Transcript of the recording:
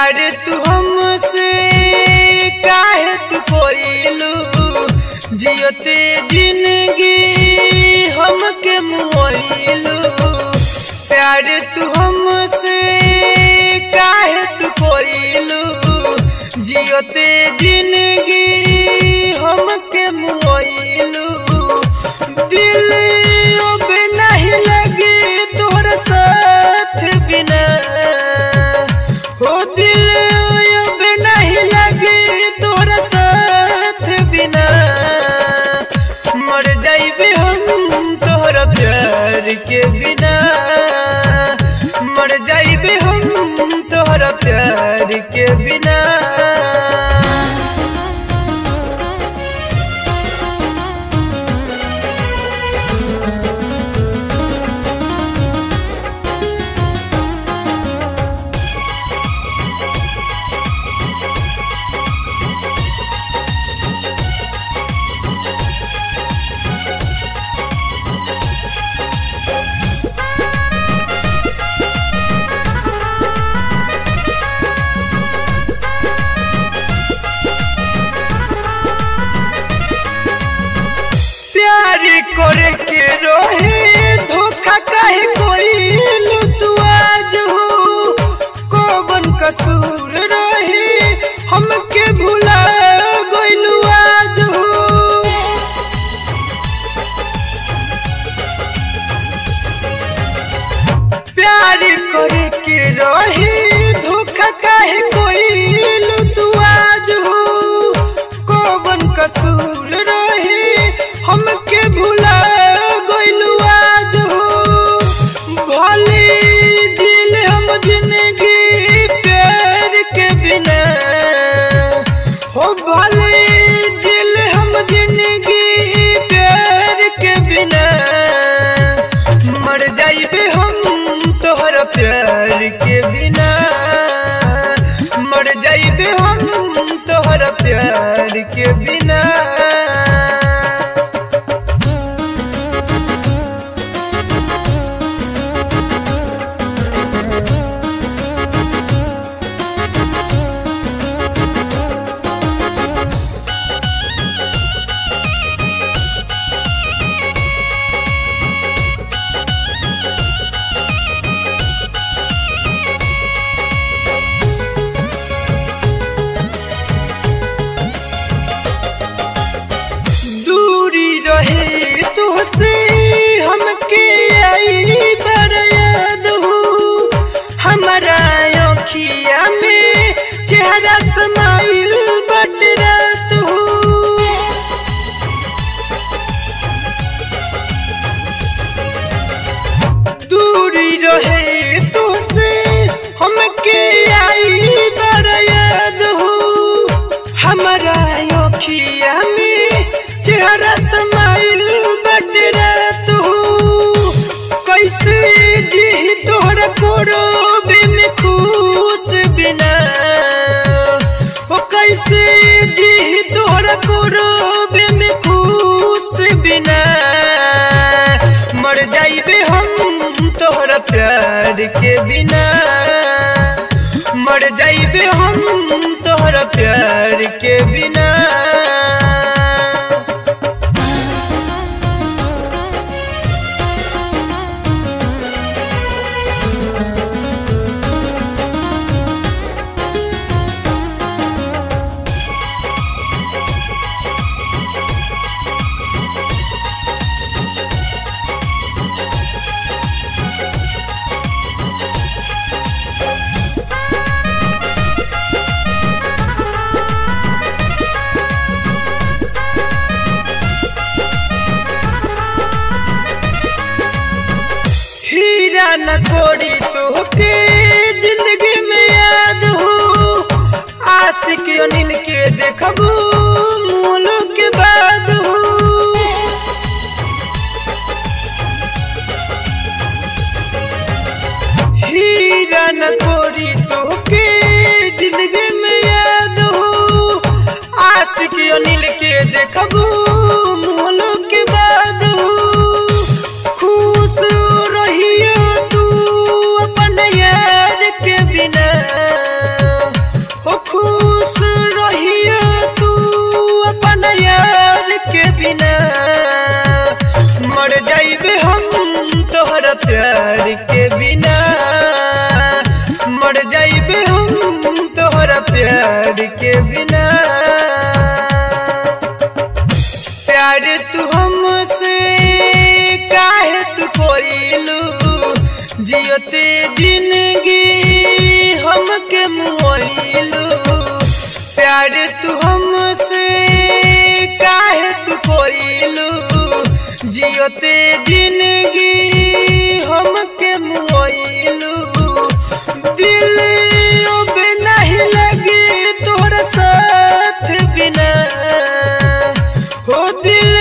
प्यार तू हमसे काहे तू कोइलू जियोते जिंदगी हमके मुइलू। प्यार तू हमसे काहे तू कोइलू जियोते जिंदगी हमके मुइलू। दिल अब नहीं लगे तोहर साथ बिना, हो दिल अब नहीं लगे तोहर साथ बिना। मर जाइबे हम तोहर प्यार के बिना, मर जाइबे हम तोहर प्यार के बिना। करे के रोहे धोखा काहे कोइलू तू आज हो, कौन कसूर रहे हमके भुला गइलू आज हो। प्यार करे के रोहे धोखा काहे कोइलू तू आज हो, कौन कसूर रहे हमके भुला गइलू आज हो। भले दिल हम जिंदगी प्यार के बिना, हो भले दिल हम जिंदगी प्यार के बिना। मर जाइबे हम तोहर प्यार के बिना, मर जाइबे हम तोहर प्यार के बिना। रहे तुझसे हमके आई बार याद हो, हमारा आँखिया में चेहरा समाइल बट रात हो। दूरी रहे तुझसे हमके आई बार याद हो, हमारा आँखिया में चेहरा समाइल बट रात हो। कैसे जी तोहरा कोरोबे में खुश बिना, ओ कैसे जी तोहरा कोरोबे में खुश बिना। मर जाइबे हम तोहरा प्यार के बिना, मर जाइबे हम तोहरा प्यार के बिना। न कोड़ी तोहके जिंदगी में याद हो, आशिक अनिल के देखबू मोलो के बाद हो। हीरा न कोड़ी तोहके जिंदगी में याद हो, आशिक अनिल के देखबू मोलो के बाद हो। खुश रहियो तू अपन यार के बिना, के बिना। प्यार तू हमसे काहे तू कोइलू, जियते जिंदगी हमके मुइलू। प्यार तू हमसे काहे तू कोइलू, जियते जिंदगी हमके मुइलू। दिल अब नहीं लगी तोहरा साथ बिना, हो दिल